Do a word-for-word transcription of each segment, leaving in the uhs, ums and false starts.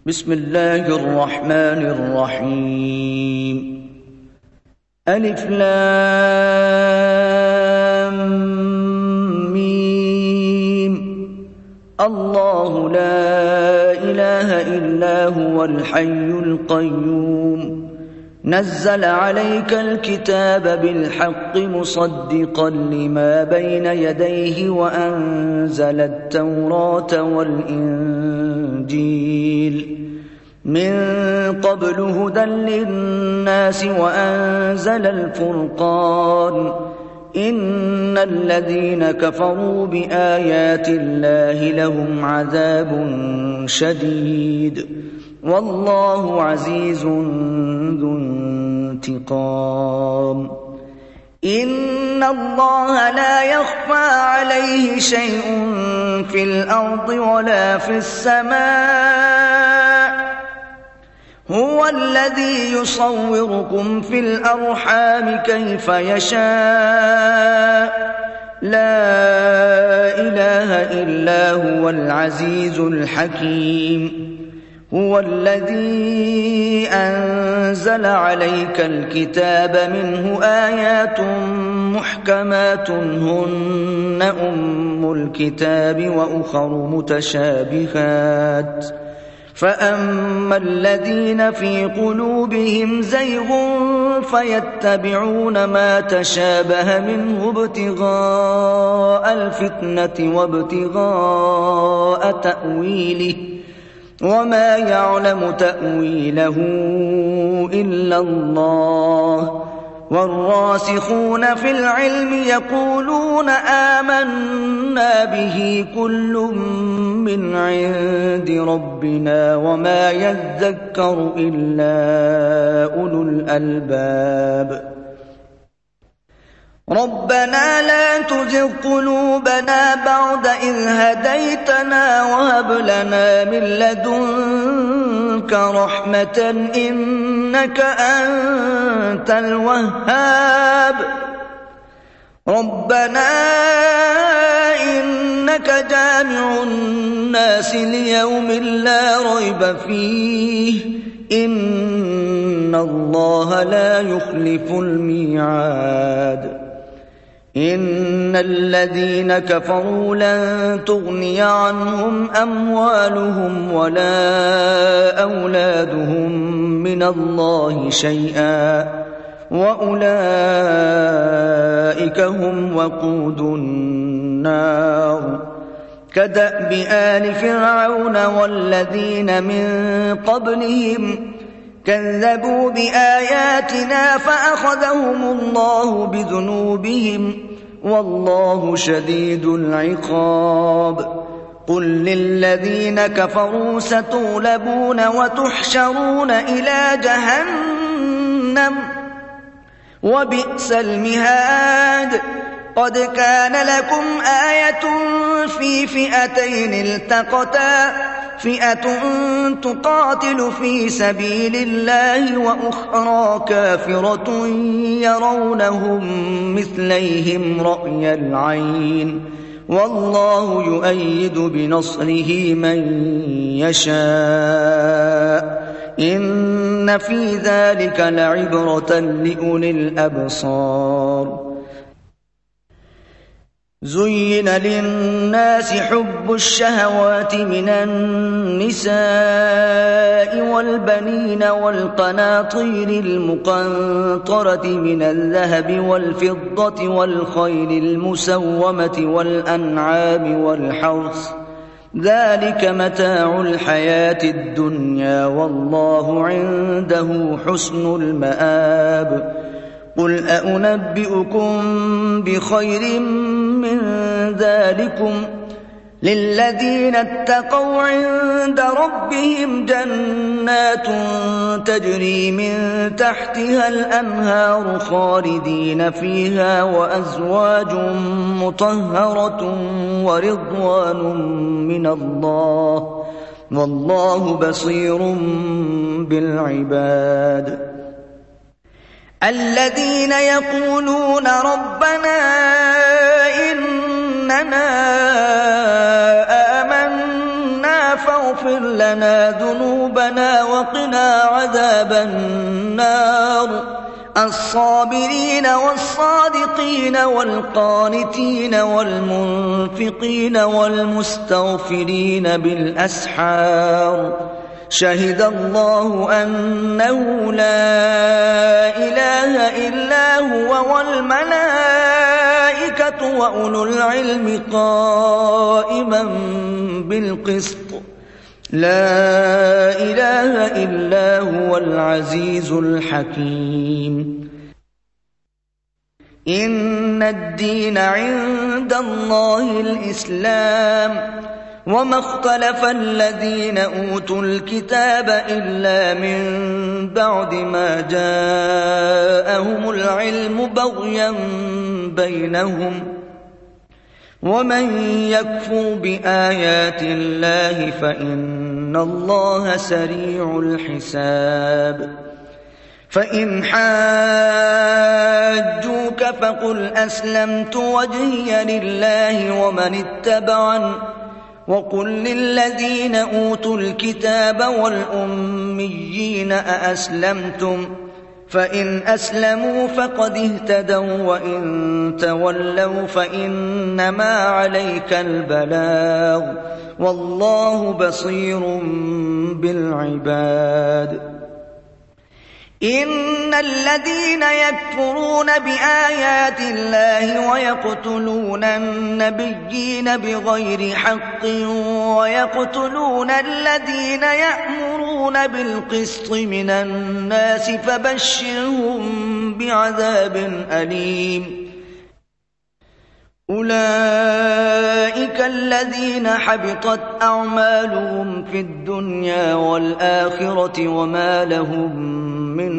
بسم الله الرحمن الرحيم ألف لام ميم الله لا إله إلا هو الحي القيوم نزل عليك الكتاب بالحق مصدقا لما بين يديه وأنزل التوراة والإنجيل من قبل هدى للناس وأنزل الفرقان إن الذين كفروا بآيات الله لهم عذاب شديد والله عزيز ذو انتقام إن الله لا يخفى عليه شيء في الأرض ولا في السماء هو الذي يصوركم في الأرحام كيف يشاء لا إله إلا هو العزيز الحكيم هو الذي أنزل عليك الكتاب منه آيات محكمات هن أم الكتاب وأخر متشابهات فأما الذين في قلوبهم زيغ فيتبعون ما تشابه منه ابتغاء الفتنة وابتغاء تأويله وما يعلم تأويله إلا الله والراسخون في العلم يقولون آمنا به كل من عند ربنا وما يذكر إلا أولو الألباب ربنا لا تزغ قلوبنا بعد إذ هديتنا وهب لنا من لدنك رحمة إنك أنت الوهاب ربنا إنك جامع الناس ليوم لا ريب فيه إن الله لا يخلف الميعاد إن الذين كفروا لن تغني عنهم أموالهم ولا أولادهم من الله شيئا وأولئك هم وقود النار كدأب آل فرعون والذين من قبلهم كذبوا بآياتنا فأخذهم الله بذنوبهم والله شديد العقاب قل للذين كفروا ستغلبون وتحشرون إلى جهنم وبئس المهاد قد كان لكم آية في فئتين التقتا فئة تقاتل في سبيل الله وأخرى كافرة يرونهم مثليهم رأي العين والله يؤيد بنصره من يشاء إن في ذلك لعبرة لأولي الأبصار زين للناس حب الشهوات من النساء والبنين والقناطير المقنطرة من الذهب والفضة والخيل المسومة والأنعام والحرث ذلك متاع الحياة الدنيا والله عنده حسن المآب قل أنبئكم بخير من ذلكم للذين اتقوا عند ربهم جنات تجري من تحتها الأنهار خالدين فيها وأزواج مطهرة ورضوان من الله والله بصير بالعباد الذين يقولون ربنا إننا آمنا واغفر لنا ذنوبنا وقنا عذاب النار الصابرين والصادقين والقانتين والمنفقين والمستغفرين بالأسحار شهد الله أنه لا إله إلا هو والملائكة وأولو العلم قائما بالقسط لا إله إلا هو العزيز الحكيم إن الدين عند الله الإسلام وما اختلف الذين أوتوا الكتاب إلا من بعد ما جاءهم العلم بغيا بينهم ومن يكفر بآيات الله فإن الله سريع الحساب فإن حاجوك فقل أسلمت وجهي لله ومن اتبعني وقل للذين أوتوا الكتاب والأميين أأسلمتم فإن أسلموا فقد اهتدوا وإن تولوا فإنما عليك البلاغ والله بصير بالعباد إن الذين يكفرون بآيات الله ويقتلون النبيين بغير حق ويقتلون الذين يأمرون بالقسط من الناس فبشرهم بعذاب أليم أولئك الذين حبطت أعمالهم في الدنيا والآخرة وما لهم من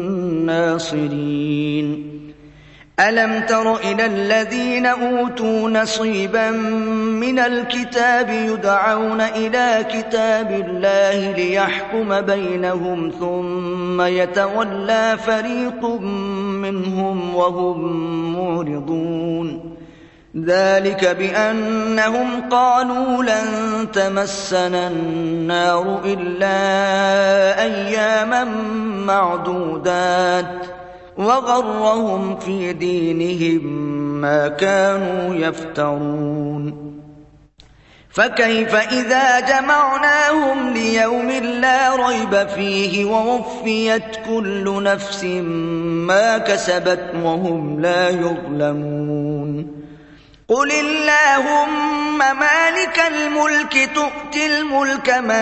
ناصرين ألم تر إلى الذين أوتوا نصيبا من الكتاب يدعون إلى كتاب الله ليحكم بينهم ثم يتولى فريق منهم وهم معرضون ذلك بأنهم قالوا لن تمسنا النار إلا أياما معدودات وغرهم في دينهم ما كانوا يفترون فكيف إذا جمعناهم ليوم لا ريب فيه ووفيت كل نفس ما كسبت وهم لا يظلمون قل اللهم مالك الملك تؤتي الملك من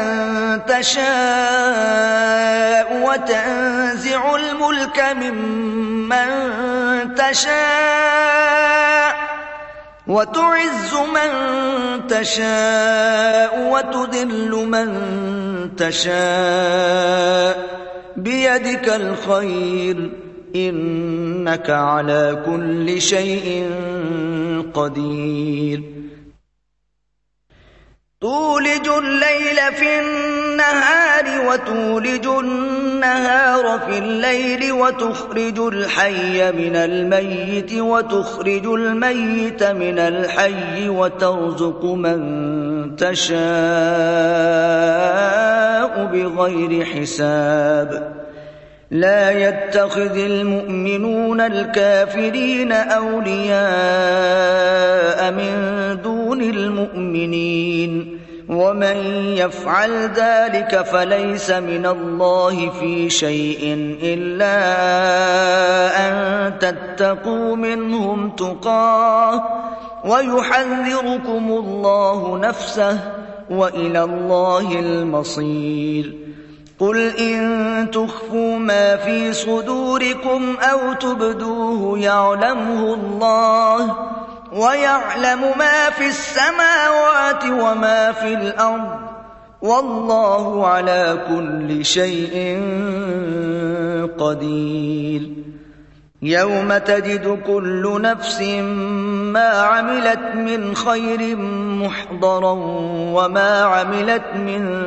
تشاء وتنزع الملك ممن تشاء وتعز من تشاء وتذل من تشاء بيدك الخير إنك على كل شيء قدير تولج الليل في النهار وتولج النهار في الليل وتخرج الحي من الميت وتخرج الميت من الحي وترزق من تشاء بغير حساب لا يتخذ المؤمنون الكافرين أولياء من دون المؤمنين ومن يفعل ذلك فليس من الله في شيء إلا أن تتقوا منهم تقاه ويحذركم الله نفسه وإلى الله المصير قل إن تخفوا ما في صدوركم أو تبدوه يعلمه الله ويعلم ما في السماوات وما في الأرض والله على كل شيء قدير يوم تجد كل نفس ما عملت من خير محضرا وما عملت من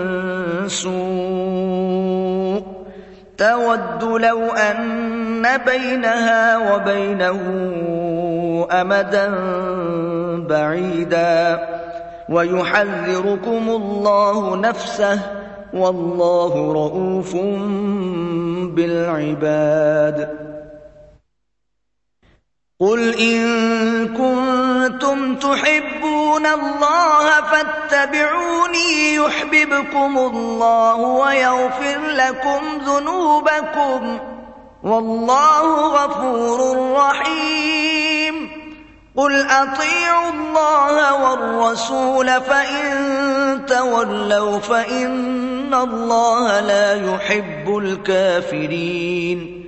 سوء تود لو أن بينها وبينه أمدا بعيدا ويحذركم الله نفسه والله رءوف بالعباد. قل إن كنتم تحبون الله فاتبعوني يحببكم الله ويغفر لكم ذنوبكم والله غفور رحيم. قل أطيعوا الله والرسول فإن تولوا فإن الله لا يحب الكافرين.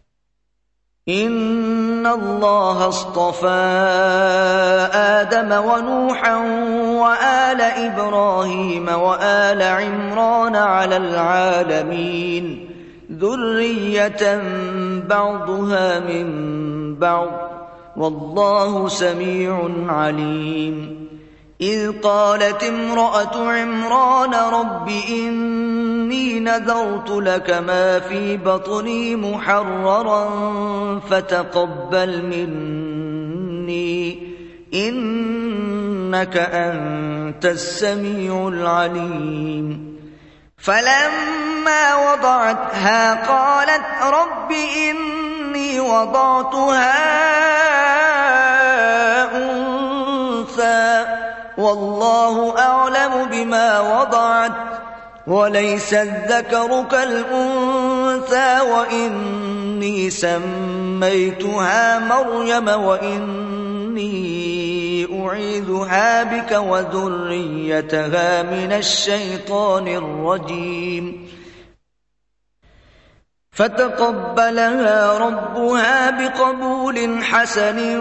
إن الله اصطفى آدم ونوحا وآل إبراهيم وآل عمران على العالمين ذرية بعضها من بعض والله سميع عليم. إذ قالت امرأة عمران رب إني نذرت لك ما في بطني محررا فتقبل مني إنك أنت السميع العليم. فلما وضعتها قالت رب إني وضعتها أنثى والله أعلم بما وضعت وليس الذكر كالأنثى وإني سميتها مريم وإني أعيذها بك وذريتها من الشيطان الرجيم. فتقبلها ربها بقبول حسن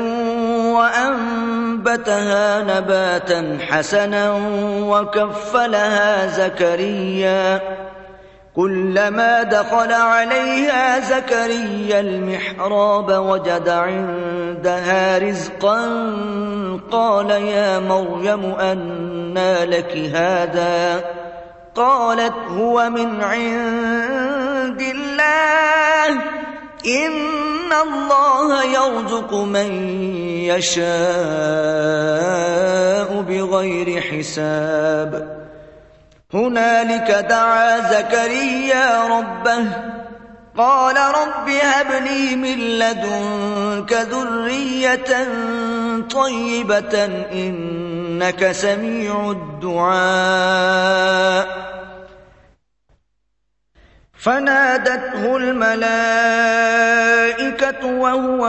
وأنبتها نباتا حسنا وكفلها زكريا. كلما دخل عليها زكريا المحراب وجد عندها رزقا قال يا مريم أنى لك هذا؟ قالت هو من عند الله إن الله يرزق من يشاء بغير حساب. هنالك دعا زكريا ربه قال رب هب لي من لدنك ذرية طيبة إنك سميع الدعاء. فنادته الملائكة وهو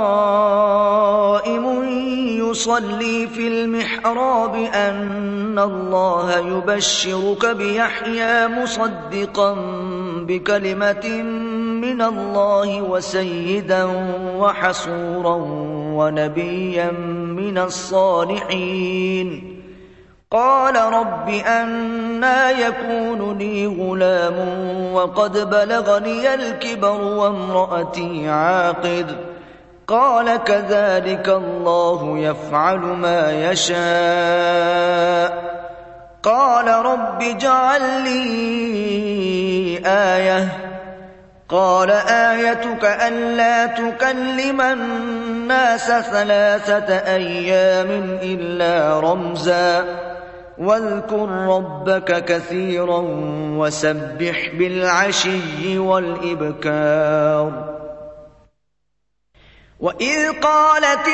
قائم يصلي في المحراب أن الله يبشرك بيحيى مصدقا بكلمة من الله وسيدا وحصورا ونبيا من الصالحين. قال رب أنى يكون لي غلام وقد بلغني الكبر وامرأتي عاقر؟ قال كذلك الله يفعل ما يشاء. قال رب اجعل لي آية. قال آيتك ألا تكلم الناس ثلاثة أيام إلا رمزا واذكر ربك كثيرا وسبح بالعشي والإبكار. وإذ قالت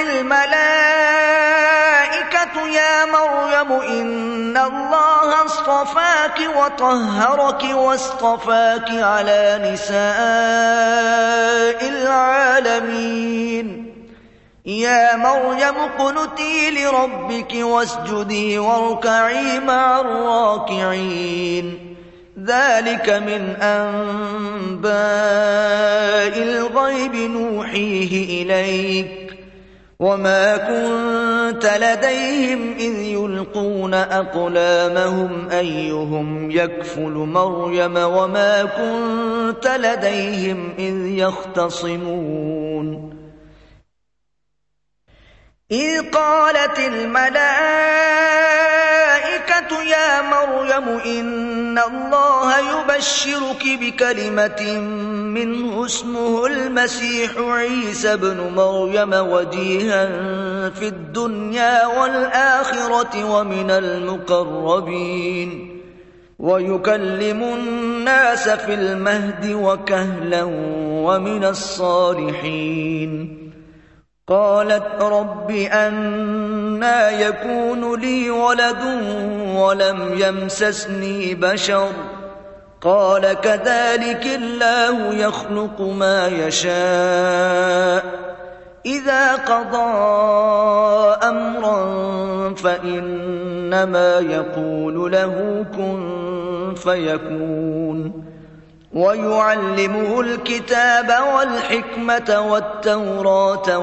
الملائكة يا مريم إن الله اصطفاك وطهرك واصطفاك على نساء العالمين. يا مريم اقنتي لربك واسجدي واركعي مع الراكعين. ذلك من أنباء الغيب نوحيه إليك وما كنت لديهم إذ يلقون أقلامهم أيهم يكفل مريم وما كنت لديهم إذ يختصمون. إذ قالت الملائكة يا مريم إن الله يبشرك بكلمة منه اسمه المسيح عيسى ابن مريم وجيها في الدنيا والآخرة ومن المقربين، ويكلم الناس في المهد وكهلا ومن الصالحين. قالت رب أنى يكون لي ولد ولم يمسسني بشر، قال كذلك الله يخلق ما يشاء، إذا قضى أمرا فإنما يقول له كن فيكون. ويعلمه الكتاب والحكمة والتوراة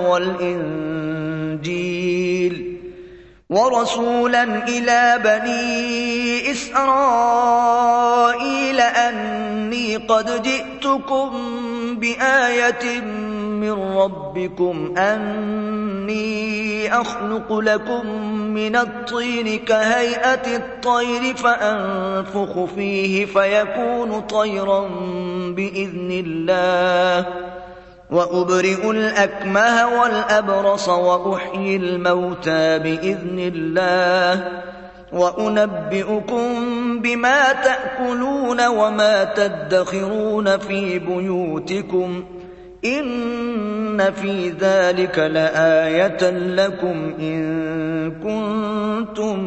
والإنجيل، ورسولا إلى بني إسرائيل أني قد جئتكم بآية من ربكم أني أخلق لكم من الطين كهيئة الطير فأنفخ فيه فيكون طيرا بإذن الله، وأبرئ الأكمه والأبرص وأحيي الموتى بإذن الله، وأنبئكم بما تأكلون وما تدخرون في بيوتكم، إن في ذلك لآية لكم إن كنتم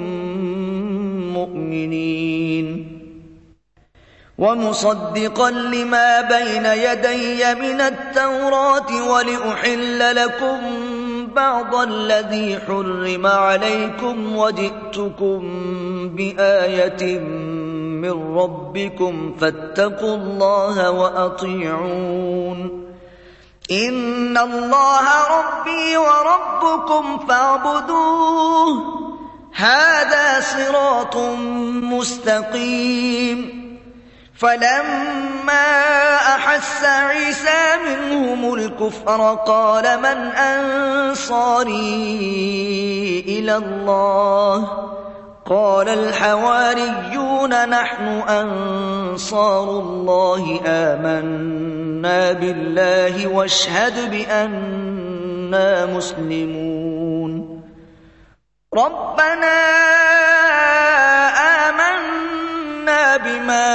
مؤمنين. ومصدقا لما بين يدي من التوراة ولأحل لكم بعض الذي حرم عليكم، وجئتكم بآية من ربكم فاتقوا الله وأطيعون. إن الله ربي وربكم فاعبدوه، هذا صراط مستقيم. فلما أحس عيسى منهم الكفر قال من أنصاري إلى الله؟ قال الحواريون نحن أنصار الله، آمنا بالله واشهد بأننا مسلمون. ربنا آمنا بما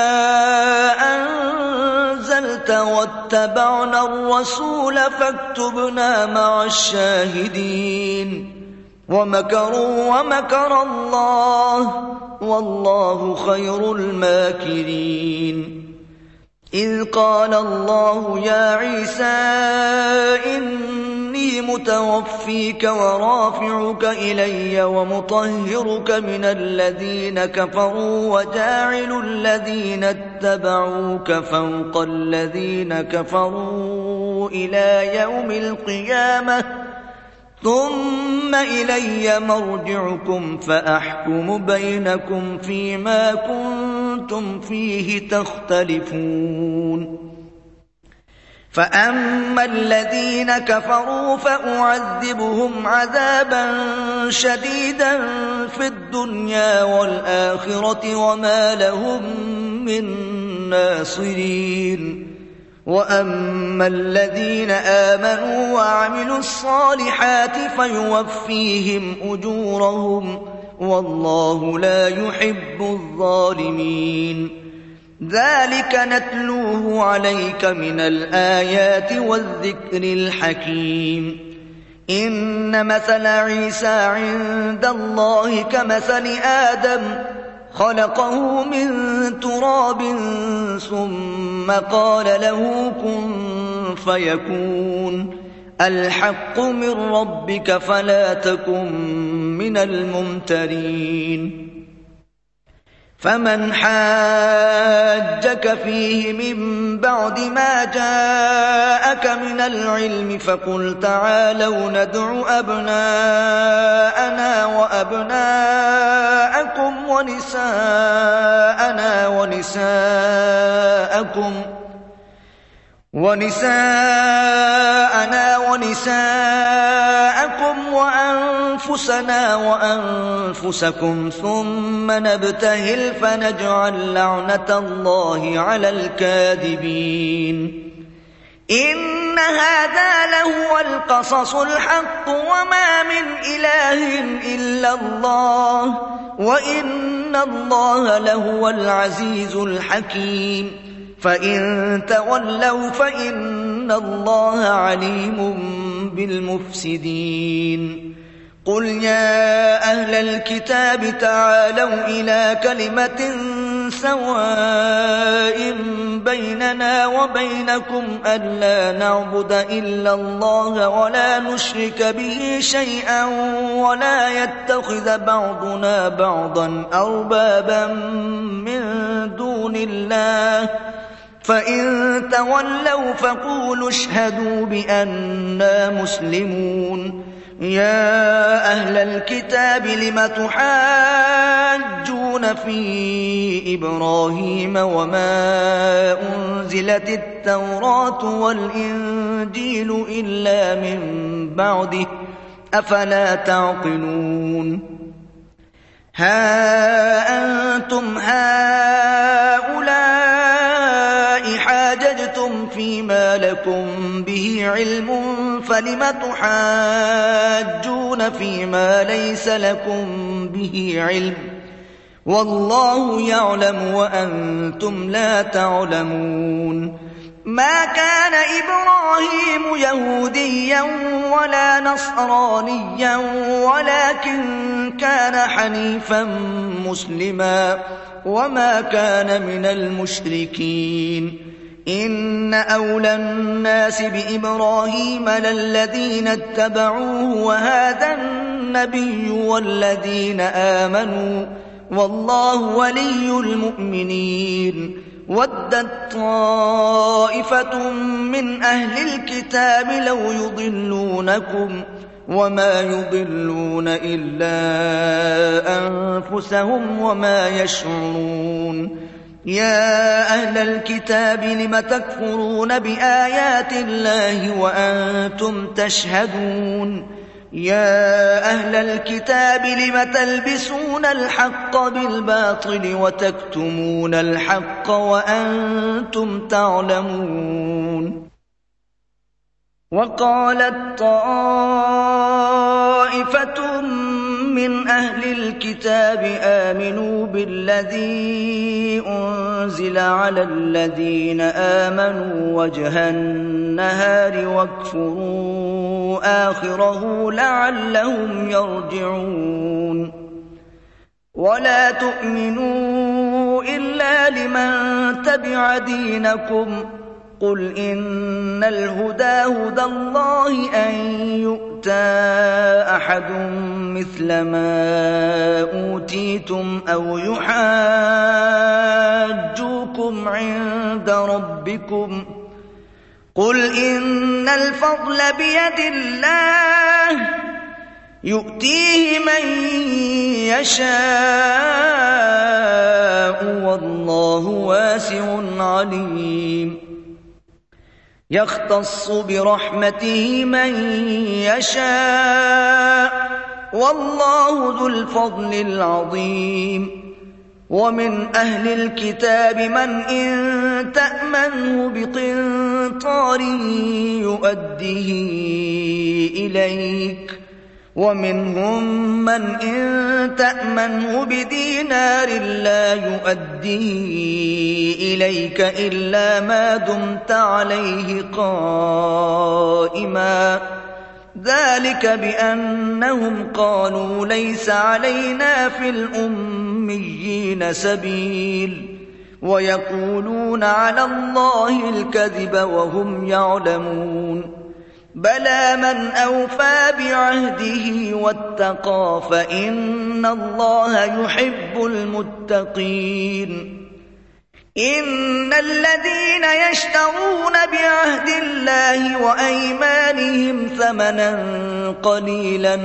أنزلت واتبعنا الرسول فاكتبنا مع الشاهدين. ومكروا ومكر الله والله خير الماكرين. إذ قال الله يا عيسى إني متوفيك ورافعك إلي ومطهرك من الذين كفروا وجاعل الذين اتبعوك فوق الذين كفروا إلى يوم القيامة، ثم إلي مرجعكم فأحكم بينكم فيما كنتم فيه تختلفون. فأما الذين كفروا فأعذبهم عذابا شديدا في الدنيا والآخرة وما لهم من ناصرين. وأما الذين آمنوا وعملوا الصالحات فيوفيهم أجورهم والله لا يحب الظالمين. ذلك نتلوه عليك من الآيات والذكر الحكيم. إن مثل عيسى عند الله كمثل آدم، خلقه من تراب ثم قال له كن فيكون. الحق من ربك فلا تكن من الممترين. فمن حاجك فيه من بعد ما جاءك من العلم فقل تعالوا ندع أبناءنا وأبناءكم ونساءنا ونساءكم ونساءنا ونساءكم وأنفسنا وأنفسكم ثم نبتهل فنجعل لعنة الله على الكاذبين. إن هذا لهو القصص الحق وما من إله إلا الله وإن الله لهو العزيز الحكيم فإن تولوا فإن الله عليم بالمفسدين قل يا أهل الكتاب تعالوا إلى كلمة سواء بيننا وبينكم ألا نعبد إلا الله ولا نشرك به شيئا ولا يتخذ بعضنا بعضا أربابا من دون الله فإن تولوا فقولوا اشهدوا بأننا مسلمون يا أهل الكتاب لم تحاجون في إبراهيم وما أنزلت التوراة والإنجيل إلا من بعده أفلا تعقلون ها أنتم هؤلاء حاججتم فيما لكم به علم فلم تحاجون فيما ليس لكم به علم والله يعلم وأنتم لا تعلمون ما كان إبراهيم يهوديا ولا نصرانيا ولكن كان حنيفا مسلما وما كان من المشركين إن أولى الناس بإبراهيم للذين اتبعوه وهذا النبي والذين آمنوا والله ولي المؤمنين ودت طائفة من أهل الكتاب لو يضلونكم وما يضلون إلا أنفسهم وما يشعرون يا أهل الكتاب لم تكفرون بآيات الله وأنتم تشهدون يا أهل الكتاب لم تلبسون الحق بالباطل وتكتمون الحق وأنتم تعلمون وقالت طائفة من أهل الكتاب آمنوا بالذي أنزل على الذين آمنوا وجه النهار واكفروا آخره لعلهم يرجعون ولا تؤمنوا إلا لمن تبع دينكم قل إن الهدى هدى الله أن يؤتى أحد مثل ما أوتيتم أو يحاجوكم عند ربكم قل إن الفضل بيد الله يؤتيه من يشاء والله واسع عليم يختص برحمته من يشاء والله ذو الفضل العظيم ومن أهل الكتاب من إن تأمنه بقنطار يؤديه إليك ومنهم من إن تأمنه بدينار لا يؤديه إليك إلا ما دمت عليه قائما ذلك بأنهم قالوا ليس علينا في الأميين سبيل ويقولون على الله الكذب وهم يعلمون بلى من أوفى بعهده واتقى فإن الله يحب المتقين إن الذين يشترون بعهد الله وأيمانهم ثمنا قليلا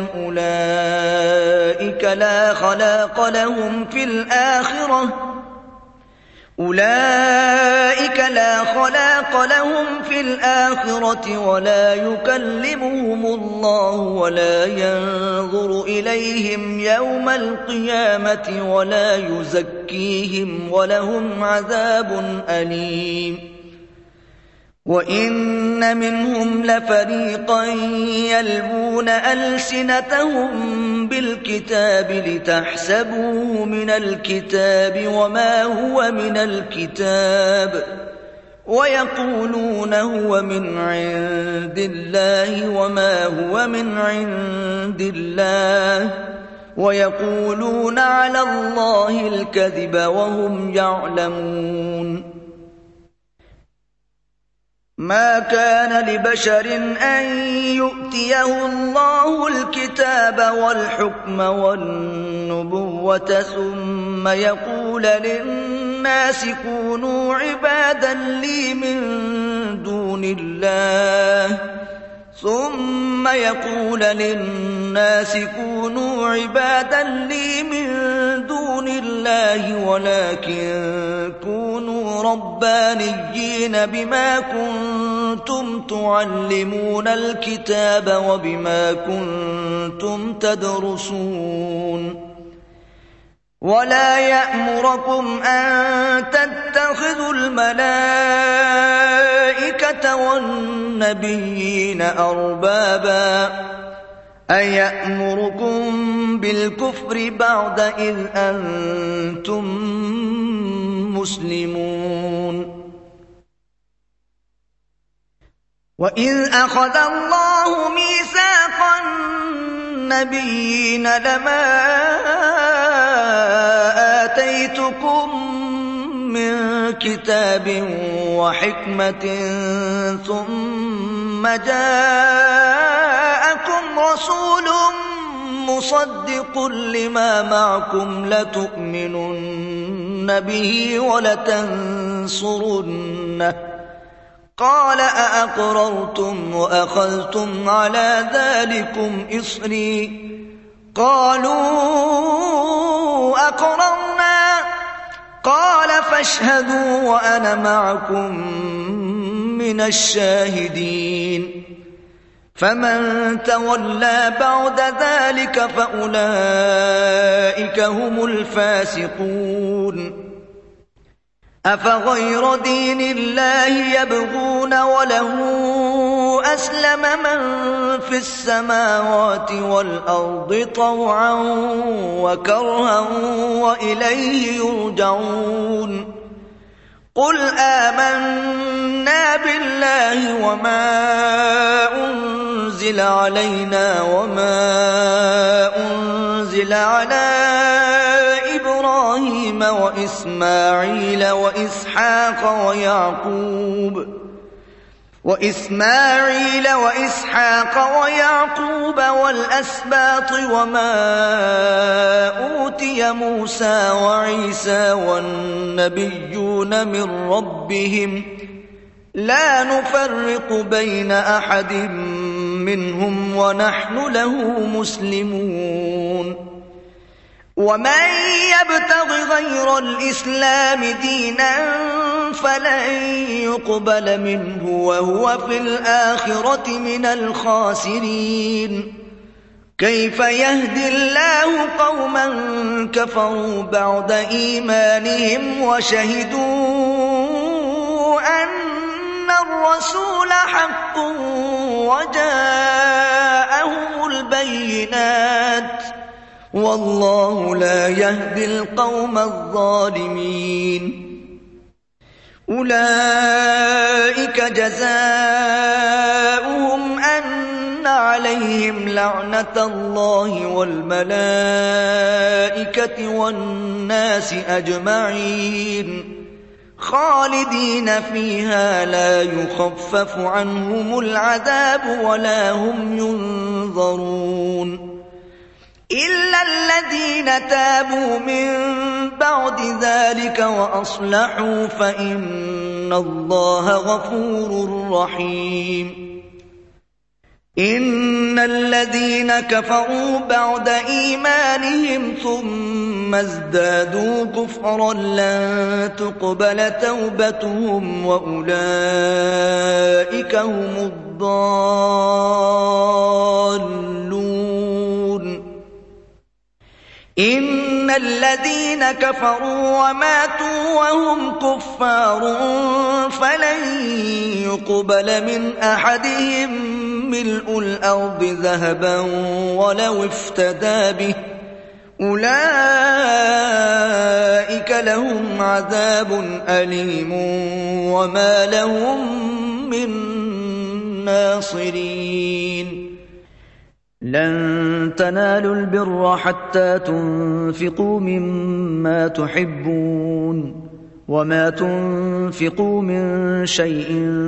أولئك لا خلاق لهم في الآخرة أولئك لا خلاق لهم في الآخرة ولا يكلمهم الله ولا ينظر إليهم يوم القيامة ولا يزكيهم ولهم عذاب أليم وَإِنَّ مِنْهُمْ لَفَرِيقًا يَلْوُونَ أَلْسِنَتَهُم بِالْكِتَابِ لِتَحْسَبُوهُ مِنَ الْكِتَابِ وَمَا هُوَ مِنَ الْكِتَابِ وَيَقُولُونَ هُوَ مِنْ عِندِ اللَّهِ وَمَا هُوَ مِنْ عِندِ اللَّهِ وَيَقُولُونَ عَلَى اللَّهِ الْكَذِبَ وَهُمْ يَعْلَمُونَ مَا كَانَ لِبَشَرٍ أَن يُؤْتِيَهُ اللَّهُ الْكِتَابَ وَالْحُكْمَ وَالنُّبُوَّةَ ثُمَّ يَقُولَ لِلنَّاسِ كُونُوا عِبَادًا لِّي مِن دُونِ اللَّهِ ثُمَّ يَقُولَ لِلنَّاسِ كُونُوا عِبَادًا لِّي مِن دُونِ اللَّهِ وَلَكِن كُونُوا رَبَّانِيِّينَ بِمَا كُنتُمْ تُعَلِّمُونَ الْكِتَابَ وَبِمَا كُنتُمْ تَدْرُسُونَ وَلَا يَأْمُرَكُمْ أَن تَتَّخِذُوا الْمَلَائِكَةَ وَالنَّبِيِّينَ أَرْبَابًا أَيَأْمُرُكُم بِالْكُفْرِ بَعْدَ إِذْ أَنتُم مُّسْلِمُونَ وَإِذْ أَخَذَ اللَّهُ مِيثَاقَ النَّبِيِّينَ لَمَا آتَيْتُكُم مِّن كِتَابٍ وَحِكْمَةٍ ثُمَّ جَاءَكُمْ رَسُولٌ مُّصَدِّقٌ لِّمَا مَعَكُمْ لَتُؤْمِنُنَّ بِهِ وَلَتَنصُرُنَّهُ قَالَ أَأَقْرَرْتُمْ وَأَخَذْتُمْ عَلَىٰ ذَٰلِكُمْ إِصْرِي قَالُوا أَقْرَرْنَا قَالَ فَاشْهَدُوا وَأَنَا مَعَكُم مِّنَ الشَّاهِدِينَ فَمَن تَوَلَّىٰ بَعْدَ ذَٰلِكَ فَأُولَٰئِكَ هُمُ الْفَاسِقُونَ أَفَغَيْرَ دِينِ اللَّهِ يَبْغُونَ وَلَهُ أَسْلَمَ مَن فِي السَّمَاوَاتِ وَالْأَرْضِ طَوْعًا وَكَرْهًا وَإِلَيْهِ يُرْجَعُونَ قُلْ آمَنَّا بِاللَّهِ وَمَا أُنزِلَ عَلَيْنَا وَمَا أُنزِلَ عَلَىٰ إِبْرَاهِيمَ وَإِسْمَاعِيلَ وَإِسْحَاقَ وَيَعْقُوبَ وَإِسْمَاعِيلَ وَإِسْحَاقَ وَيَعْقُوبَ وَالْأَسْبَاطِ وَمَا أُوتِيَ مُوسَىٰ وَعِيسَىٰ وَالنَّبِيُّونَ مِن رَّبِّهِمْ لَا نُفَرِّقُ بَيْنَ أَحَدٍ مِّنْهُمْ وَنَحْنُ لَهُ مُسْلِمُونَ وَمَن يَبْتَغِ غَيْرَ الْإِسْلَامِ دِينًا فَلَن يُقْبَلَ مِنْهُ وَهُوَ فِي الْآخِرَةِ مِنَ الْخَاسِرِينَ كَيْفَ يَهْدِي اللَّهُ قَوْمًا كَفَرُوا بَعْدَ إِيمَانِهِمْ وَشَهِدُوا أَنَّ الرَّسُولَ حَقٌّ وَجَاءَهُمُ الْبَيِّنَاتُ وَاللَّهُ لَا يَهْدِي الْقَوْمَ الظَّالِمِينَ أُولَٰئِكَ جَزَاؤُهُمْ أَنَّ عَلَيْهِمْ لَعْنَةَ اللَّهِ وَالْمَلَائِكَةِ وَالنَّاسِ أَجْمَعِينَ خَالِدِينَ فِيهَا لَا يُخَفَّفُ عَنْهُمُ الْعَذَابُ وَلَا هُمْ يُنظَرُونَ إِلَّا الَّذِينَ تَابُوا مِن بَعْدِ ذَلِكَ وَأَصْلَحُوا فَإِنَّ اللَّهَ غَفُورٌ رَّحِيمٌ إِنَّ الَّذِينَ كَفَرُوا بَعْدَ إِيمَانِهِمْ ثُمَّ ازْدَادُوا كُفْرًا لَّن تُقْبَلَ تَوْبَتُهُمْ وَأُولَٰئِكَ هُمُ الضَّالُّونَ إِنَّ الَّذِينَ كَفَرُوا وَمَاتُوا وَهُمْ كُفَّارٌ فَلَن يقبل من أحدهم ملء الأرض ذهبا ولو افتدى به أولئك لهم عذاب أليم وما لهم من ناصرين لن تنالوا البر حتى تنفقوا مما تحبون وما تنفقوا من شيء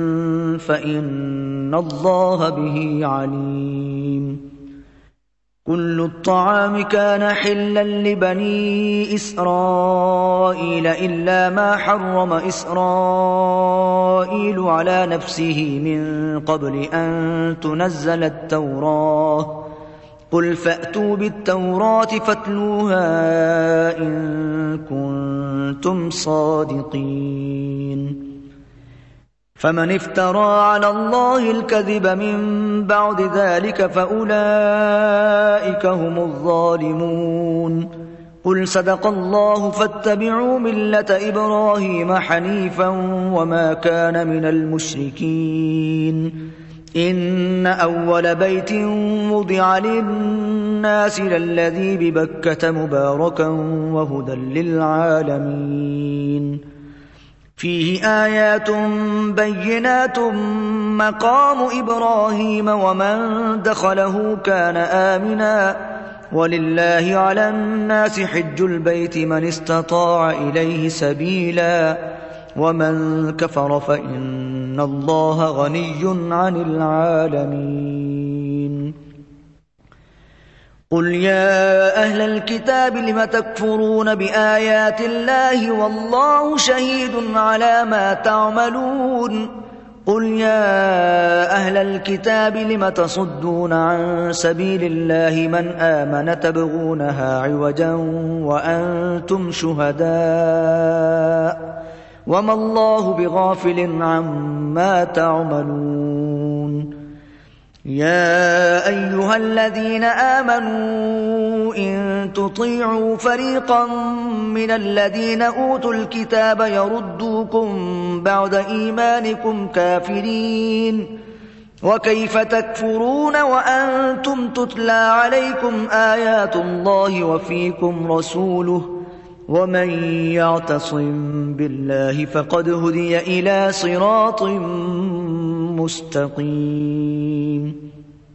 فإن الله به عليم كل الطعام كان حلا لبني إسرائيل إلا ما حرم إسرائيل على نفسه من قبل أن تنزل التوراة قل فأتوا بالتوراة فاتلوها إن كنتم صادقين فمن افترى على الله الكذب من بعد ذلك فأولئك هم الظالمون قل صدق الله فاتبعوا ملة إبراهيم حنيفا وما كان من المشركين إن أول بيت وضع للناس للذي ببكة مباركا وهدى للعالمين فيه آيات بينات مقام إبراهيم ومن دخله كان آمنا ولله على الناس حج البيت من استطاع إليه سبيلا ومن كفر فإن الله غني عن العالمين قل يا أهل الكتاب لم تكفرون بآيات الله والله شهيد على ما تعملون قل يا أهل الكتاب لم تصدون عن سبيل الله من آمن تبغونها عوجا وأنتم شهداء وما الله بغافل عما تعملون يا أيها الذين آمنوا إن تطيعوا فريقا من الذين أوتوا الكتاب يردوكم بعد إيمانكم كافرين وكيف تكفرون وأنتم تتلى عليكم آيات الله وفيكم رسوله ومن يعتصم بالله فقد هدي إلى صراط مستقيم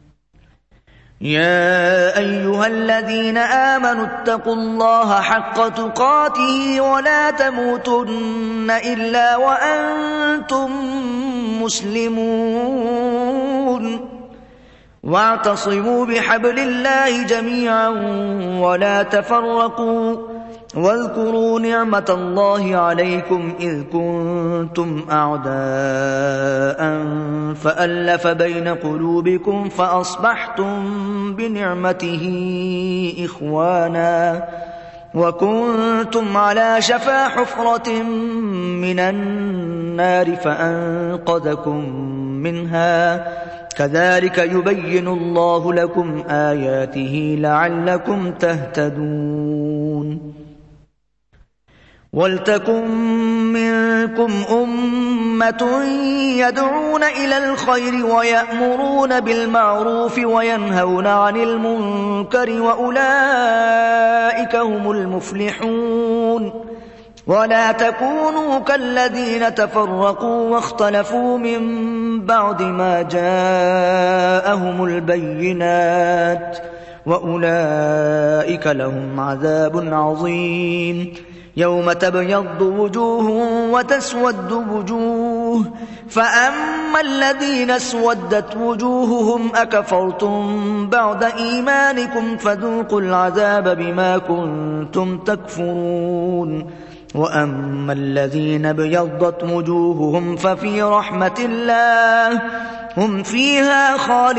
يا أيها الذين آمنوا اتقوا الله حق تقاته ولا تموتن إلا وأنتم مسلمون واعتصموا بحبل الله جميعا ولا تفرقوا واذكروا نعمة الله عليكم إذ كنتم أعداء فألف بين قلوبكم فأصبحتم بنعمته إخوانا وكنتم على شفا حفرة من النار فأنقذكم منها كذلك يبين الله لكم آياته لعلكم تهتدون ولتكن منكم أمة يدعون إلى الخير ويأمرون بالمعروف وينهون عن المنكر وأولئك هم المفلحون ولا تكونوا كالذين تفرقوا واختلفوا من بعد ما جاءهم البينات وأولئك لهم عذاب عظيم يوم تبيض وجوه وتسود وجوه فأما الذين اسودت وجوههم أكفرتم بعد إيمانكم فذوقوا العذاب بما كنتم تكفرون وأما الذين ابيضت وجوههم ففي رحمة الله هم فيها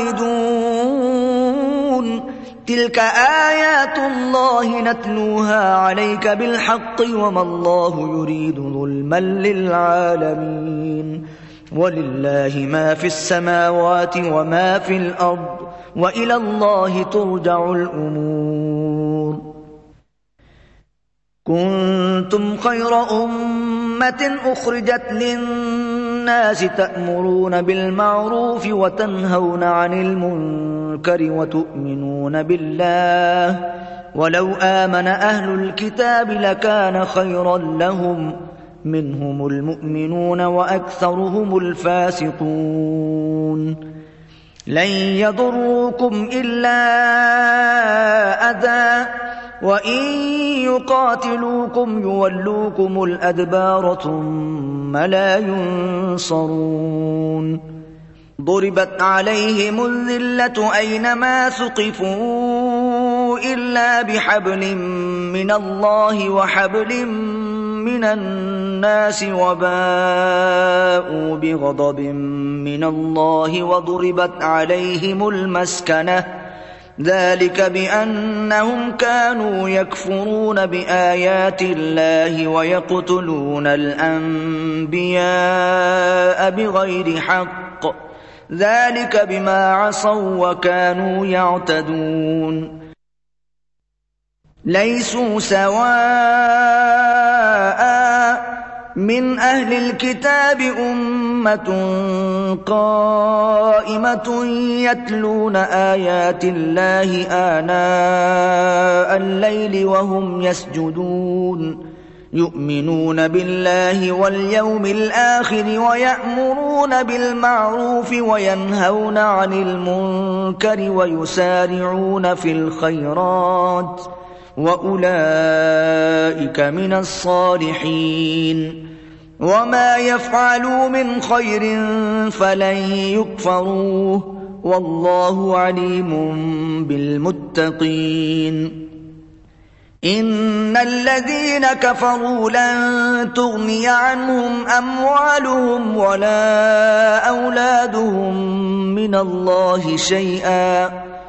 خالدون تلك آيات الله نتلوها عليك بالحق وما الله يريد ظلما للعالمين ولله ما في السماوات وما في الأرض وإلى الله ترجع الأمور كنتم خير أمة أخرجت للناس الناس تأمرون بالمعروف وتنهون عن المنكر وتؤمنون بالله ولو آمن أهل الكتاب لكان خيرا لهم منهم المؤمنون وأكثرهم الفاسقون لن يضروكم إلا أذى وإن يقاتلوكم يولوكم الأدبار ثم لا ينصرون ضربت عليهم الذلة أينما ثقفوا إلا بحبل من الله وحبل من الناس وباءوا بغضب من الله وضربت عليهم المسكنة ذلك بأنهم كانوا يكفرون بآيات الله ويقتلون الأنبياء بغير حق ذلك بما عصوا وكانوا يعتدون ليسوا سواء من أهل الكتاب أمة قائمة يتلون آيات الله آناء الليل وهم يسجدون يؤمنون بالله واليوم الآخر ويأمرون بالمعروف وينهون عن المنكر ويسارعون في الخيرات وأولئك من الصالحين وما يفعلوا من خير فلن يكفروه والله عليم بالمتقين إن الذين كفروا لن تغني عنهم أموالهم ولا أولادهم من الله شيئا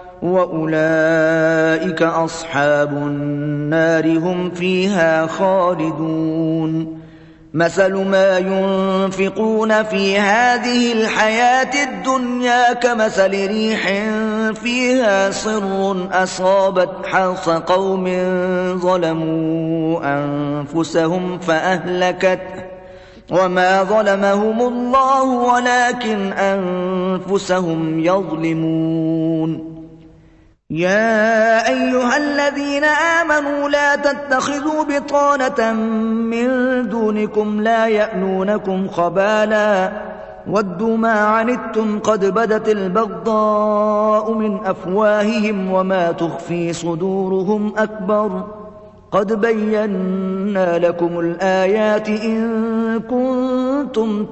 وأولئك أصحاب النار هم فيها خالدون مثل ما ينفقون في هذه الحياة الدنيا كمثل ريح فيها صر أصابت حرث قوم ظلموا أنفسهم فأهلكته وما ظلمهم الله ولكن أنفسهم يظلمون يا أيها الذين آمنوا لا تتخذوا بطانة من دونكم لا يألونكم خبالا ودوا ما عنتم قد بدت البغضاء من أفواههم وما تخفي صدورهم أكبر قد بينا لكم الآيات إن كنتم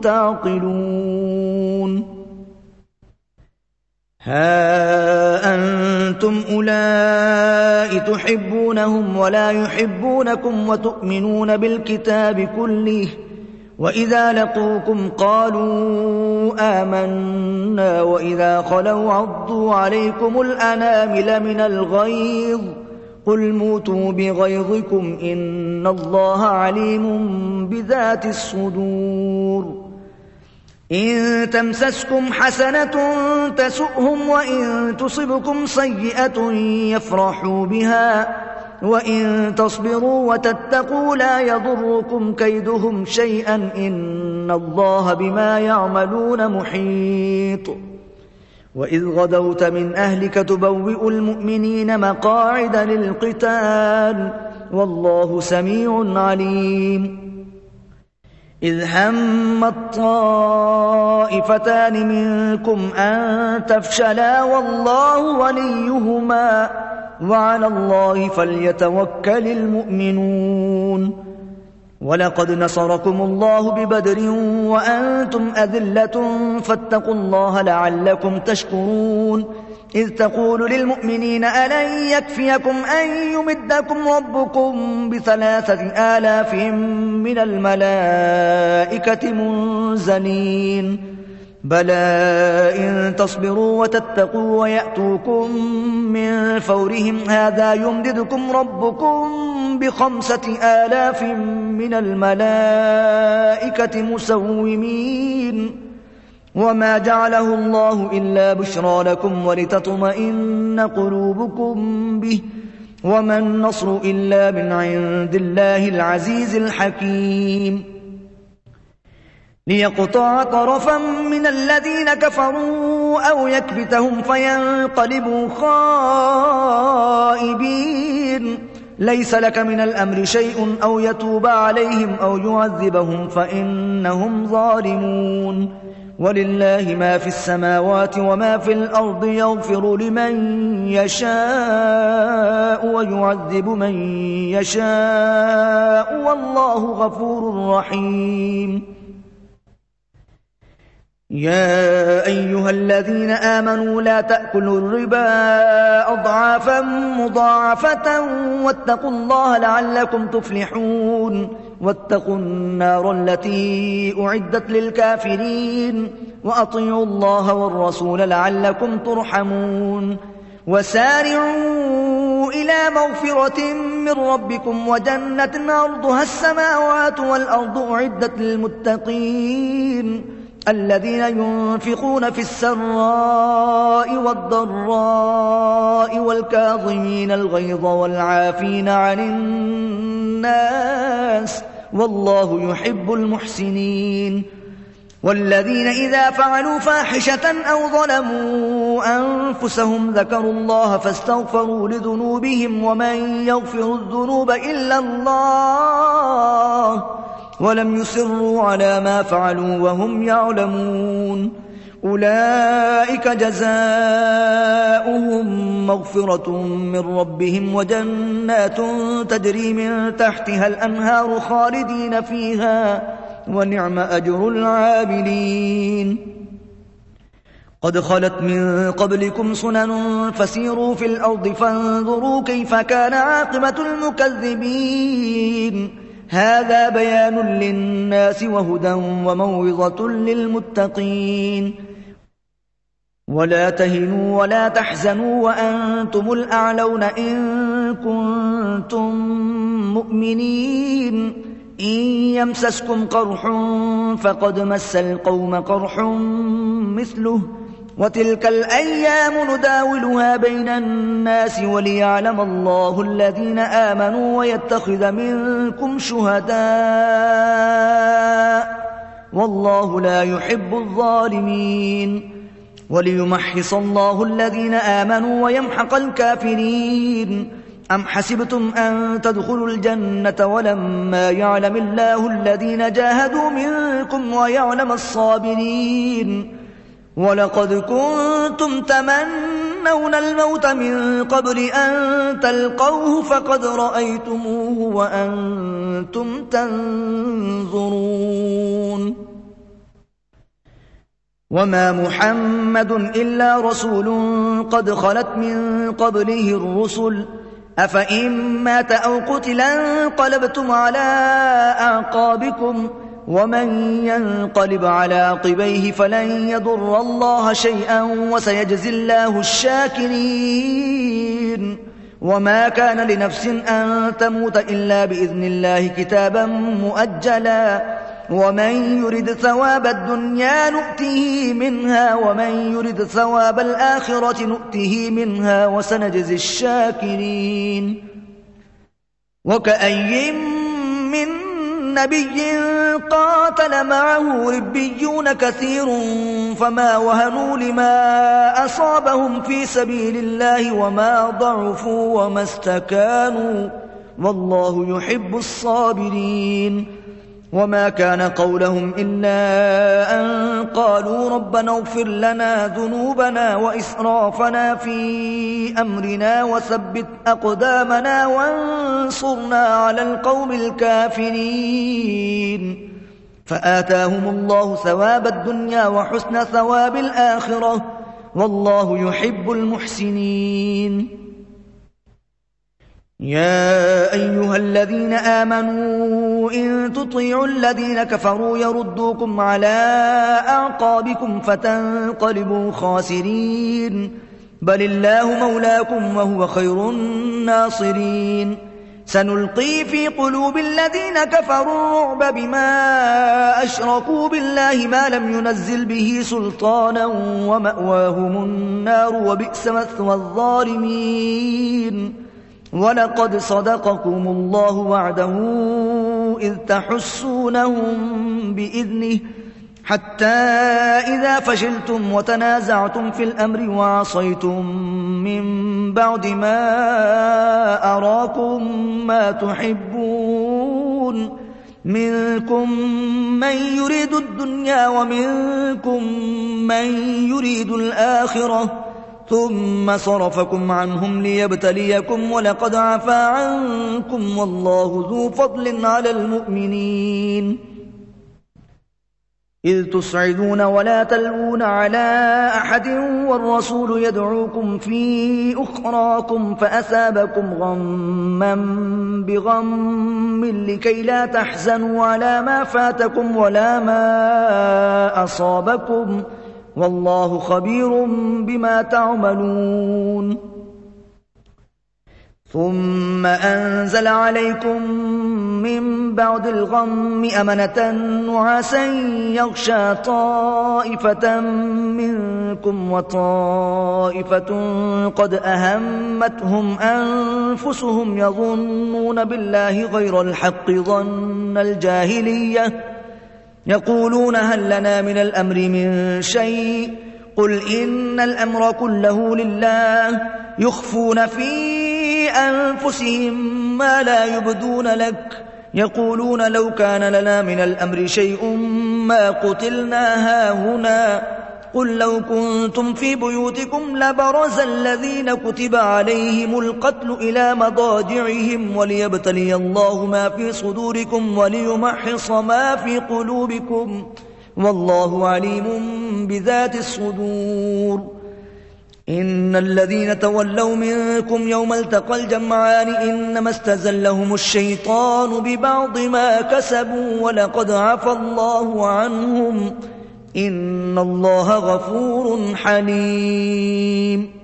تعقلون ها أنتم أولئك تحبونهم ولا يحبونكم وتؤمنون بالكتاب كله وإذا لقوكم قالوا آمنا وإذا خلوا عضوا عليكم الأنامل من الغيظ قل موتوا بغيظكم إن الله عليم بذات الصدور إن تمسسكم حسنة تسؤهم وإن تصبكم سيئة يفرحوا بها وإن تصبروا وتتقوا لا يضركم كيدهم شيئا إن الله بما يعملون محيط وإذ غدوت من أهلك تبوئ المؤمنين مقاعد للقتال والله سميع عليم إذ هم الطائفتان منكم أن تفشلا والله وليهما وعلى الله فليتوكل المؤمنون ولقد نصركم الله ببدر وأنتم أذلة فاتقوا الله لعلكم تشكرون إذ تقول للمؤمنين ألن يكفيكم أن يمدكم ربكم بثلاثة آلاف من الملائكة منزلين بلى إن تصبروا وتتقوا ويأتوكم من فورهم هذا يمددكم ربكم بخمسة آلاف من الملائكة مسومين وما جعله الله إلا بشرى لكم ولتطمئن قلوبكم به وما النصر إلا من عند الله العزيز الحكيم ليقطع طرفا من الذين كفروا أو يكبتهم فينقلبوا خائبين ليس لك من الأمر شيء أو يتوب عليهم أو يعذبهم فإنهم ظالمون ولله ما في السماوات وما في الأرض يغفر لمن يشاء ويعذب من يشاء والله غفور رحيم. يا أيها الذين آمنوا لا تأكلوا الربا أضعافا مضاعفة واتقوا الله لعلكم تفلحون واتقوا النار التي أعدت للكافرين وأطيعوا الله والرسول لعلكم ترحمون وسارعوا إلى مغفرة من ربكم وجنة عرضها السماوات والأرض أعدت للمتقين الذين ينفقون في السراء والضراء والكاظمين الغيظ والعافين عن الناس والله يحب المحسنين والذين إذا فعلوا فاحشة أو ظلموا أنفسهم ذكروا الله فاستغفروا لذنوبهم ومن يغفر الذنوب إلا الله ولم يصروا على ما فعلوا وهم يعلمون أولئك جزاؤهم مغفرة من ربهم وجنات تجري من تحتها الأنهار خالدين فيها ونعم أجر العاملين. قد خلت من قبلكم سنن فسيروا في الأرض فانظروا كيف كان عاقبة المكذبين هذا بيان للناس وهدى وموعظة للمتقين ولا تهنوا ولا تحزنوا وأنتم الأعلون إن كنتم مؤمنين إن يمسسكم قرح فقد مس القوم قرح مثله وتلك الأيام نداولها بين الناس وليعلم الله الذين آمنوا ويتخذ منكم شهداء والله لا يحب الظالمين وليمحص الله الذين آمنوا ويمحق الكافرين أم حسبتم أن تدخلوا الجنة ولما يعلم الله الذين جاهدوا منكم ويعلم الصابرين ولقد كنتم تمنون الموت من قبل أن تلقوه فقد رأيتموه وأنتم تنظرون وما محمد إلا رسول قد خلت من قبله الرسل أفإن مات أو قتلا انقلبتم على أعقابكم ومن ينقلب على عقبيه فلن يضر الله شيئا وسيجزي الله الشاكرين وما كان لنفس أن تموت إلا بإذن الله كتابا مؤجلا ومن يرد ثواب الدنيا نؤته منها ومن يرد ثواب الآخرة نؤته منها وسنجزي الشاكرين وكأي من نبي قاتل معه ربيون كثير فما وهنوا لما أصابهم في سبيل الله وما ضعفوا وما استكانوا والله يحب الصابرين وما كان قولهم إلا أن قالوا ربنا اغفر لنا ذنوبنا وإسرافنا في أمرنا وثبت أقدامنا وانصرنا على القوم الكافرين فآتاهم الله ثواب الدنيا وحسن ثواب الآخرة والله يحب المحسنين. يا أيها الذين آمنوا إن تطيعوا الذين كفروا يردوكم على أعقابكم فتنقلبوا خاسرين بل الله مولاكم وهو خير الناصرين سنلقي في قلوب الذين كفروا الرعب بما أشركوا بالله ما لم ينزل به سلطانا ومأواهم النار وبئس مثوى الظالمين ولقد صدقكم الله وعده إذ تحسونهم بإذنه حتى إذا فشلتم وتنازعتم في الأمر وعصيتم من بعد ما أراكم ما تحبون منكم من يريد الدنيا ومنكم من يريد الآخرة ثم صرفكم عنهم ليبتليكم ولقد عفا عنكم والله ذو فضل على المؤمنين إذ تصعدون ولا تلوون على أحد والرسول يدعوكم في أخراكم فأثابكم غما بغم لكي لا تحزنوا على ما فاتكم ولا ما أصابكم والله خبير بما تعملون ثم أنزل عليكم من بعد الغم أمنة نعاسا يغشى طائفة منكم وطائفة قد أهمتهم أنفسهم يظنون بالله غير الحق ظن الجاهلية يقولون هل لنا من الأمر من شيء قل إن الأمر كله لله يخفون في أنفسهم ما لا يبدون لك يقولون لو كان لنا من الأمر شيء ما قتلنا هاهنا قل لو كنتم في بيوتكم لبرز الذين كتب عليهم القتل إلى مضاجعهم وليبتلي الله ما في صدوركم وليمحص ما في قلوبكم والله عليم بذات الصدور إن الذين تولوا منكم يوم التقى الجمعان إنما استزلهم الشيطان ببعض ما كسبوا ولقد عفى الله عنهم إن الله غفور حليم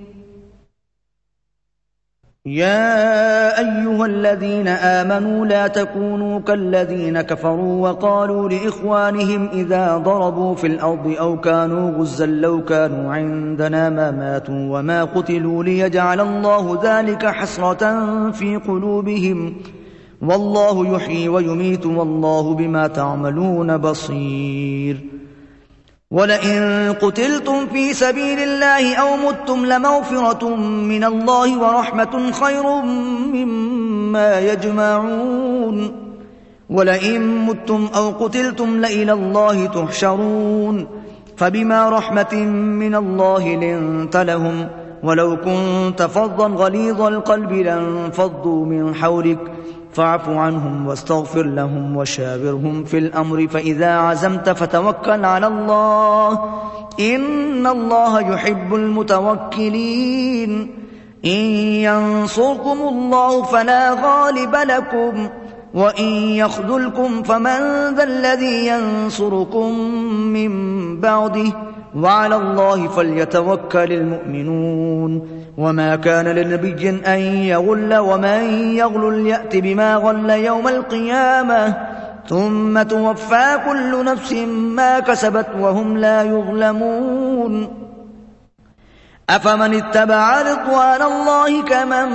يا أيها الذين آمنوا لا تكونوا كالذين كفروا وقالوا لإخوانهم إذا ضربوا في الأرض أو كانوا غزا لو كانوا عندنا ما ماتوا وما قتلوا ليجعل الله ذلك حسرة في قلوبهم والله يحيي ويميت والله بما تعملون بصير ولئن قتلتم في سبيل الله أو متم لمغفرة من الله ورحمة خير مما يجمعون ولئن متم أو قتلتم لإلى الله تحشرون فبما رحمة من الله لنت لهم ولو كنت فظا غليظ القلب لانفضوا من حولك فاعف عنهم واستغفر لهم وشاورهم في الأمر فإذا عزمت فتوكل على الله إن الله يحب المتوكلين إن ينصركم الله فلا غالب لكم وإن يخذلكم فمن ذا الذي ينصركم من بعده وعلى الله فليتوكل المؤمنون وما كان لنبي أن يغل ومن يغل يأت بما غل يوم القيامة ثم توفى كل نفس ما كسبت وهم لا يظلمون أفمن اتبع رضوان الله كمن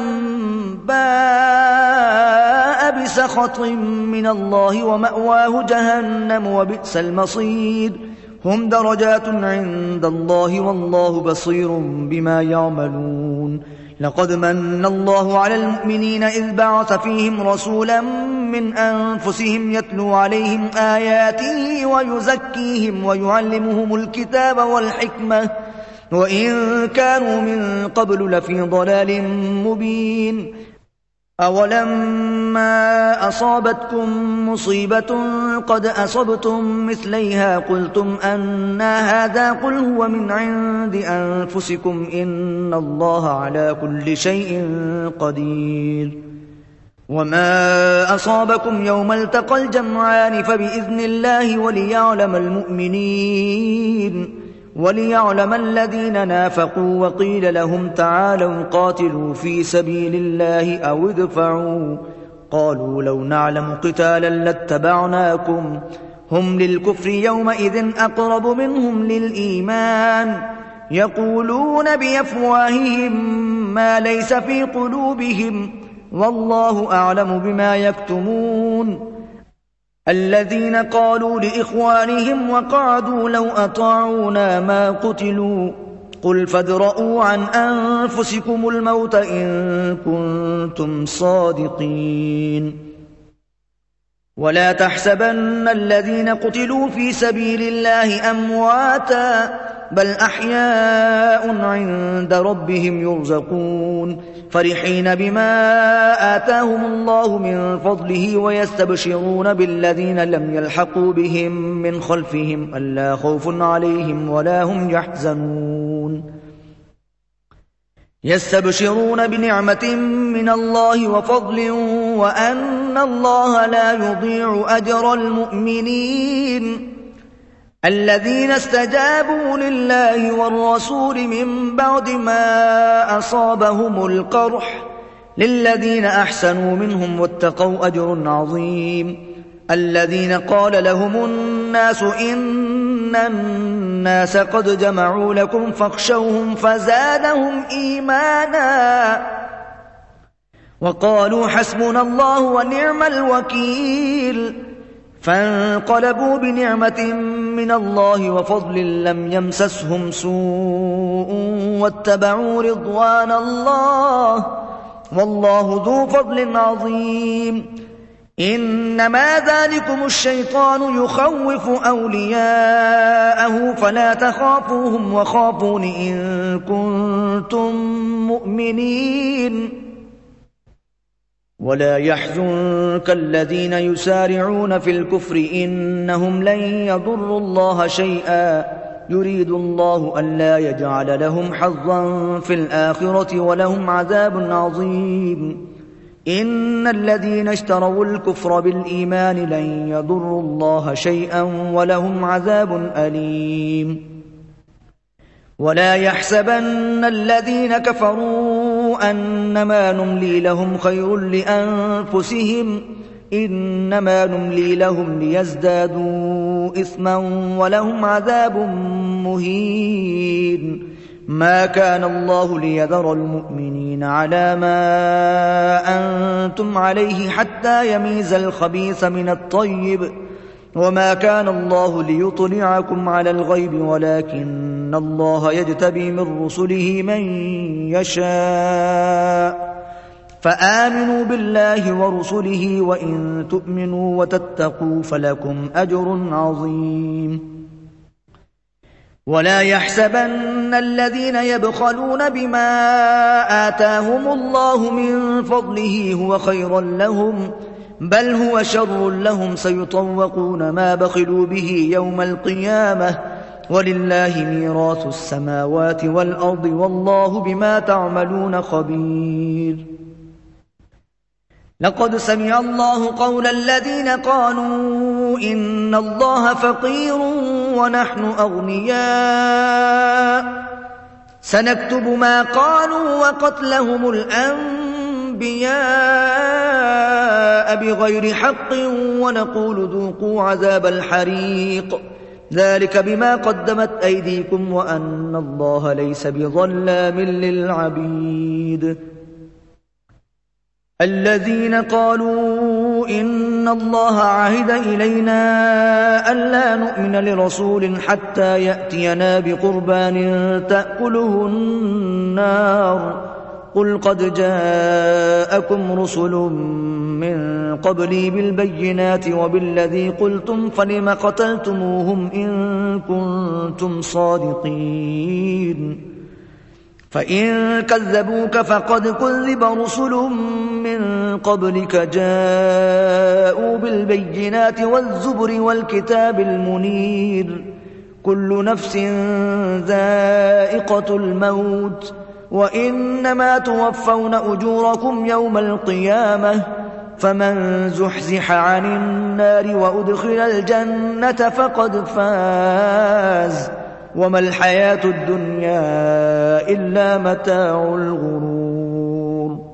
باء بسخط من الله ومأواه جهنم وبئس المصير هم درجات عند الله والله بصير بما يعملون لقد من الله على المؤمنين إذ بعث فيهم رسولا من أنفسهم يتلو عليهم آياته ويزكيهم ويعلمهم الكتاب والحكمة وإن كانوا من قبل لفي ضلال مبين أولما أصابتكم مصيبة قد أصبتم مثليها قلتم أنى هذا قل هو من عند أنفسكم إن الله على كل شيء قدير وما أصابكم يوم التقى الجمعان فبإذن الله وليعلم المؤمنين وليعلم الذين نافقوا وقيل لهم تعالوا قاتلوا في سبيل الله أو ادفعوا قالوا لو نعلم قتالا لاتبعناكم هم للكفر يومئذ أقرب منهم للإيمان يقولون بأفواههم ما ليس في قلوبهم والله أعلم بما يكتمون الذين قالوا لإخوانهم وقعدوا لو أطاعونا ما قتلوا قل فادرءوا عن أنفسكم الموت إن كنتم صادقين ولا تحسبن الذين قتلوا في سبيل الله أمواتا بل أحياء عند ربهم يرزقون فرحين بما آتاهم الله من فضله ويستبشرون بالذين لم يلحقوا بهم من خلفهم ألا خوف عليهم ولا هم يحزنون يستبشرون بنعمة من الله وفضل وأن الله لا يضيع أجر المؤمنين الذين استجابوا لله والرسول من بعد ما أصابهم القرح للذين أحسنوا منهم واتقوا أجر عظيم الذين قال لهم الناس إن الناس قد جمعوا لكم فاخشوهم فزادهم إيمانا وقالوا حسبنا الله ونعم الوكيل فانقلبوا بنعمة من الله وفضل لم يمسسهم سوء واتبعوا رضوان الله والله ذو فضل عظيم إنما ذلكم الشيطان يخوف أولياءه فلا تخافوهم وخافون إن كنتم مؤمنين ولا يحزنك الذين يسارعون في الكفر إنهم لن يضروا الله شيئا يريد الله ألا يجعل لهم حظا في الآخرة ولهم عذاب عظيم إن الذين اشتروا الكفر بالإيمان لن يضروا الله شيئا ولهم عذاب أليم ولا يحسبن الذين كفروا أنما نملي لهم خير لأنفسهم إنما نملي لهم ليزدادوا إثما ولهم عذاب مهين ما كان الله ليذر المؤمنين على ما أنتم عليه حتى يميز الخبيث من الطيب وما كان الله ليطلعكم على الغيب ولكن الله يجتبي من رسله من يشاء فآمنوا بالله ورسله وإن تؤمنوا وتتقوا فلكم أجر عظيم ولا يحسبن الذين يبخلون بما آتاهم الله من فضله هو خيرا لهم بل هو شر لهم سيطوقون ما بخلوا به يوم القيامة ولله ميراث السماوات والأرض والله بما تعملون خبير لقد سمع الله قول الذين قالوا إن الله فقير ونحن أغنياء سنكتب ما قالوا وقتلهم الأنبياء بغير حق ونقول ذوقوا عذاب الحريق ذلك بما قدمت أيديكم وأن الله ليس بظلام للعبيد الذين قالوا إن الله عهد إلينا ألا نؤمن لرسول حتى يأتينا بقربان تأكله النار قل قد جاءكم رسل من قبلي بالبينات وبالذي قلتم فلم قتلتموهم إن كنتم صادقين فإن كذبوك فقد كذب رسل من قبلك جاءوا بالبينات والزبر والكتاب المنير كل نفس ذائقة الموت وإنما توفون أجوركم يوم القيامة فمن زحزح عن النار وأدخل الجنة فقد فاز وما الحياة الدنيا إلا متاع الغرور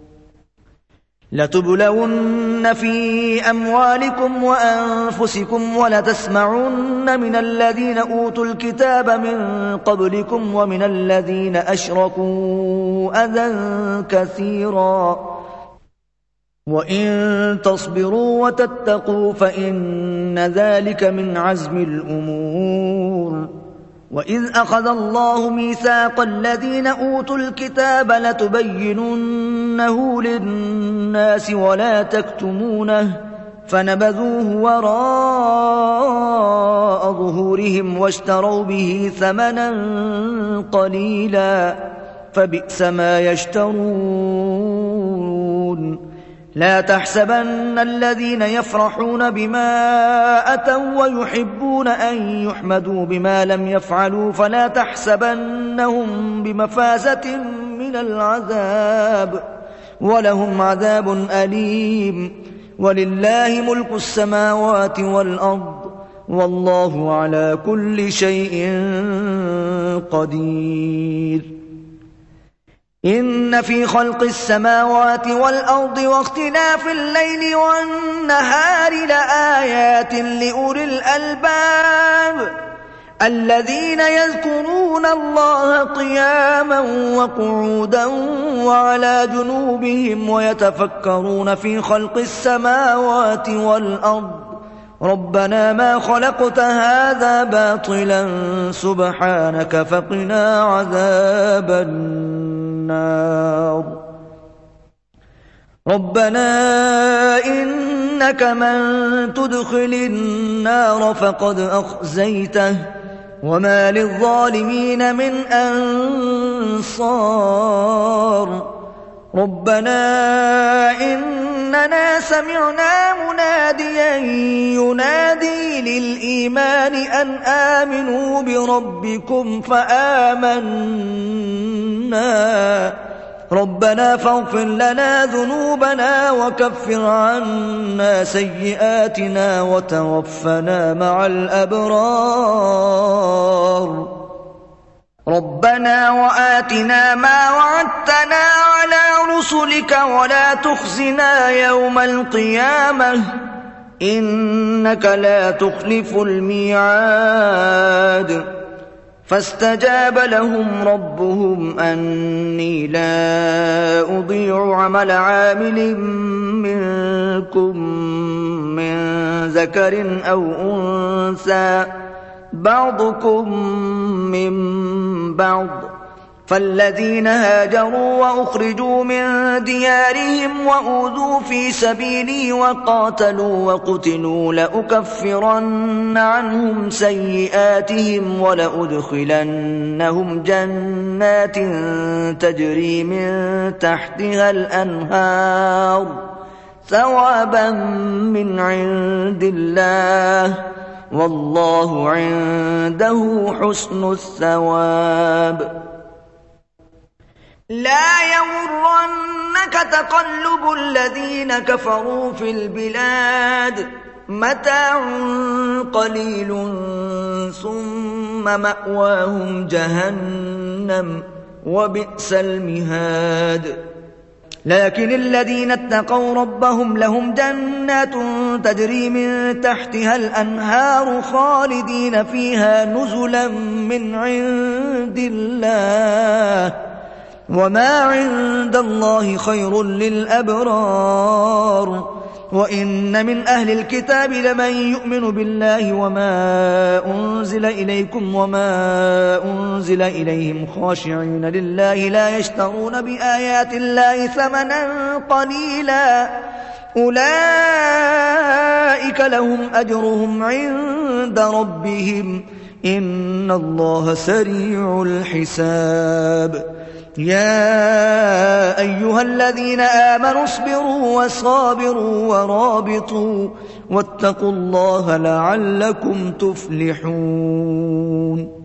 لتبلون في أموالكم وأنفسكم ولتسمعن من الذين أوتوا الكتاب من قبلكم ومن الذين أشركوا أذى كثيرا وإن تصبروا وتتقوا فإن ذلك من عزم الأمور. وإذ أخذ الله ميثاق الذين أوتوا الكتاب لتبيننه للناس ولا تكتمونه فنبذوه وراء ظهورهم واشتروا به ثمنا قليلا فبئس ما يشترون. لا تحسبن الذين يفرحون بما أتوا ويحبون أن يحمدوا بما لم يفعلوا فلا تحسبنهم بمفازة من العذاب ولهم عذاب أليم. ولله ملك السماوات والأرض والله على كل شيء قدير. إن في خلق السماوات والأرض واختلاف الليل والنهار لآيات لأولي الألباب الذين يذكرون الله قياما وقعودا وعلى جنوبهم ويتفكرون في خلق السماوات والأرض ربنا ما خلقت هذا باطلا سبحانك فقنا عذاب النار. ربنا إنك من تدخل النار فقد أخزيته وما للظالمين من أنصار. ربنا إننا سمعنا مناديا ينادي للإيمان أن آمنوا بربكم فآمنا ربنا فاغفر لنا ذنوبنا وكفر عنا سيئاتنا وتوفنا مع الأبرار. ربنا وآتنا ما وعدتنا على رسلك ولا تخزنا يوم القيامة إنك لا تخلف الميعاد. فاستجاب لهم ربهم أني لا أضيع عمل عامل منكم من ذكر أو أنثى بعضكم من بعض فالذين هاجروا وأخرجوا من ديارهم وأوذوا في سبيلي وقاتلوا وقتلوا لأكفرن عنهم سيئاتهم ولأدخلنهم جنات تجري من تحتها الأنهار ثوابا من عند الله والله عنده حسن الثواب. لا يغرنك تقلب الذين كفروا في البلاد متاع قليل ثم مأواهم جهنم وبئس المهاد. لكن الذين اتقوا ربهم لهم جنات تجري من تحتها الأنهار خالدين فيها نزلا من عند الله وما عند الله خير للأبرار. وإن من أهل الكتاب لمن يؤمن بالله وما أنزل إليكم وما أنزل إليهم خاشعين لله لا يشترون بآيات الله ثمنا قليلا أولئك لهم أجرهم عند ربهم إن الله سريع الحساب. يا أيها الذين آمنوا اصبروا وصابروا ورابطوا واتقوا الله لعلكم تفلحون.